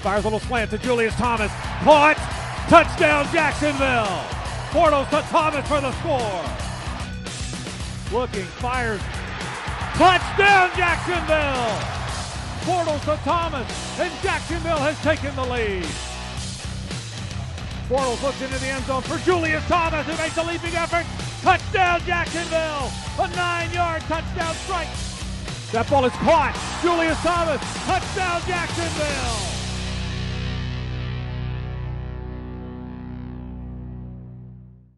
Fires a little slant to Julius Thomas. Caught. Touchdown Jacksonville. Bortles to Thomas for the score. Looking, fires. Touchdown Jacksonville. Bortles to Thomas, and Jacksonville has taken the lead. Bortles looks into the end zone for Julius Thomas, who makes a leaping effort. Touchdown Jacksonville. A 9-yard touchdown strike. That ball is caught. Julius Thomas. Touchdown Jacksonville.